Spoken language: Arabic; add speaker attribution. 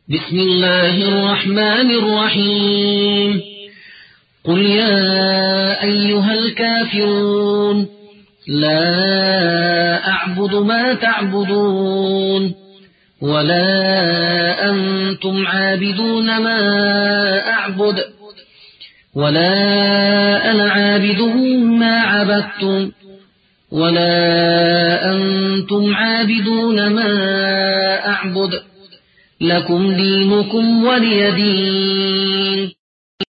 Speaker 1: بسم الله الرحمن الرحيم قل يا أيها الكافرون لا أعبد ما تعبدون ولا أنتم عابدون ما أعبد ولا أنا عابد ما عبدتم ولا أنتم عابدون ما أعبد لكم دينكم ولي دين.